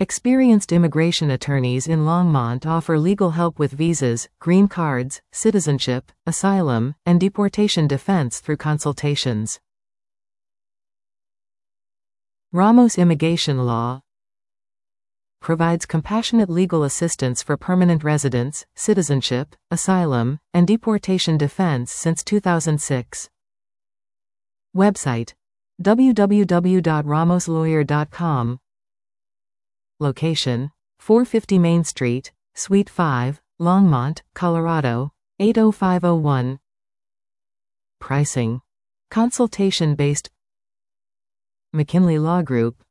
Experienced immigration attorneys in Longmont offer legal help with visas, green cards, citizenship, asylum, and deportation defense through consultations. Ramos Immigration Law provides compassionate legal assistance for permanent residents, citizenship, asylum, and deportation defense since 2006. Website: www.ramoslawyer.com. Location: 450 Main Street, Suite 5, Longmont, Colorado, 80501. Pricing: consultation-based. McKinley Law Group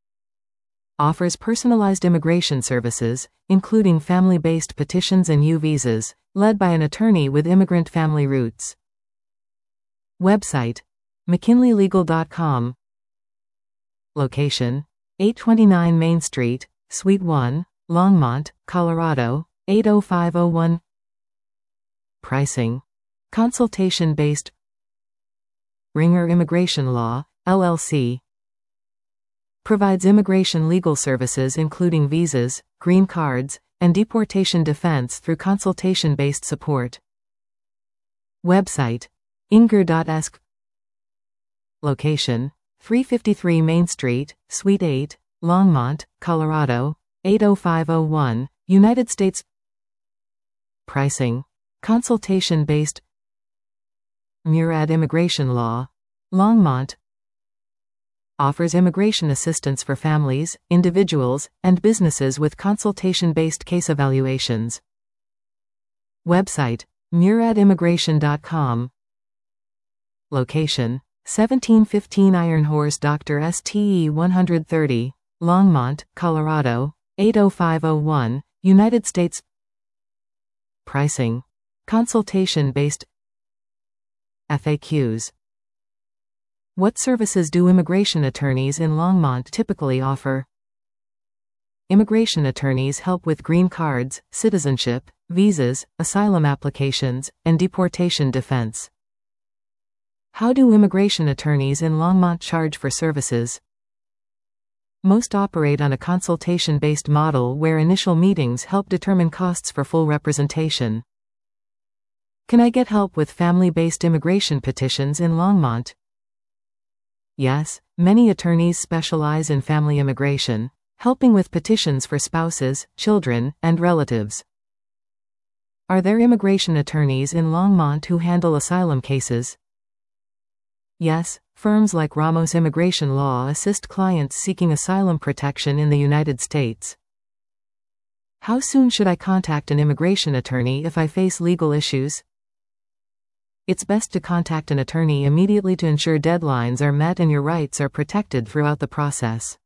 offers personalized immigration services, including family-based petitions and U-visas, led by an attorney with immigrant family roots. Website: mckinleylegal.com. Location: 829 Main Street, Suite 1, Longmont, Colorado, 80501. Pricing: consultation-based. Ringer Immigration Law, LLC provides immigration legal services including visas, green cards, and deportation defense through consultation-based support. Website: inger.esc. Location: 353 Main Street, Suite 8, Longmont, Colorado, 80501, United States. Pricing: consultation-based. Murad Immigration Law, Longmont offers immigration assistance for families, individuals, and businesses with consultation-based case evaluations. Website: murad'immigration.com. Location: 1715 Iron Horse Dr. STE 130, Longmont, Colorado, 80501, United States. Pricing: consultation-based. FAQs: what services do immigration attorneys in Longmont typically offer? Immigration attorneys help with green cards, citizenship, visas, asylum applications, and deportation defense. How do immigration attorneys in Longmont charge for services? Most operate on a consultation-based model where initial meetings help determine costs for full representation. Can I get help with family-based immigration petitions in Longmont? Yes, many attorneys specialize in family immigration, helping with petitions for spouses, children, and relatives. Are there immigration attorneys in Longmont who handle asylum cases? Yes, firms like Ramos Immigration Law assist clients seeking asylum protection in the United States. How soon should I contact an immigration attorney if I face legal issues? It's best to contact an attorney immediately to ensure deadlines are met and your rights are protected throughout the process.